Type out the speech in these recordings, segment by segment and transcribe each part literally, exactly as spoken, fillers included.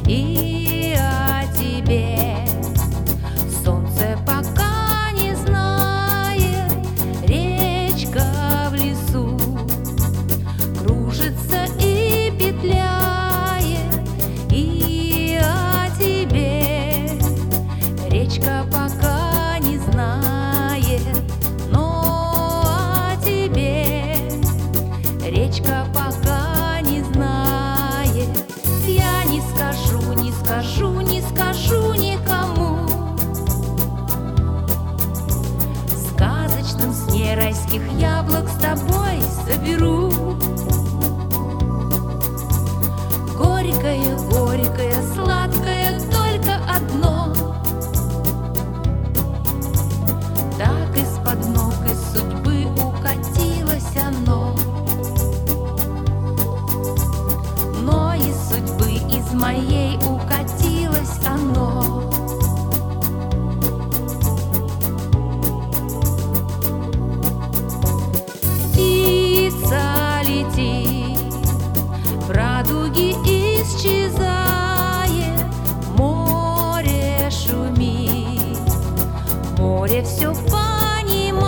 и о тебе. Солнце пока не знает, речка в лесу кружится и петляет, и о тебе. Речка пока не знает, но о тебе. Речка пока не знает. Я не скажу, не скажу, не скажу никому. В сказочном сне райских яблок с тобой соберу. Горькое, горькое, сладкое только одно. Так из-под ног из судьбы укатилось оно. Но из судьбы, из моей укатилось оно. Птица летит, в радуге исчезает, море шумит, море все понимает,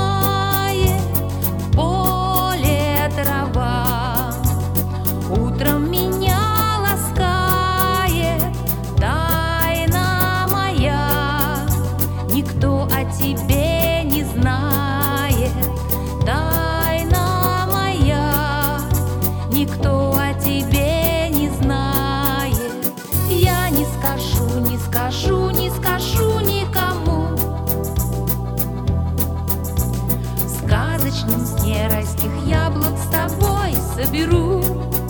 поле трава утром меня ласкает. Тайна моя никто о тебе не знает. Тайна моя никто о тебе не знает. Я не скажу, не скажу, не скажу никому. В сказочном сне райских яблок с тобой соберу.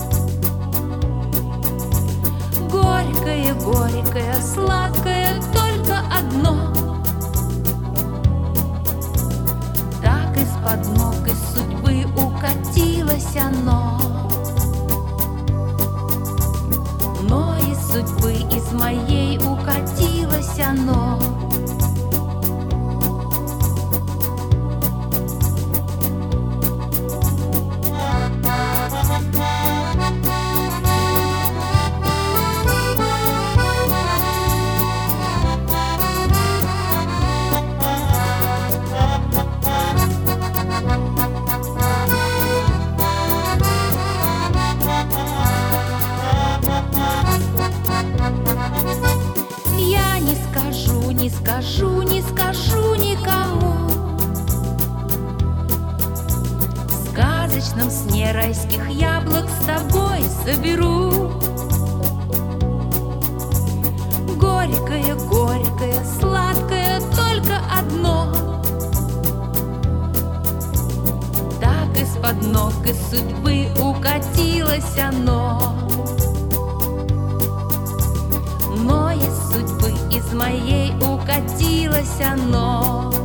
Горькое, горькое, сладкое только одно. Так из-под ног из судьбы укатилось оно. Но из судьбы, из моей укатилось оно. Я не скажу, не скажу, не скажу никому. В сказочном сне райских яблок с тобой соберу. Горькое, горькое, сладкое только одно. Так из-под ног из судьбы укатилось оно. Но из судьбы, из моей укатилось оно.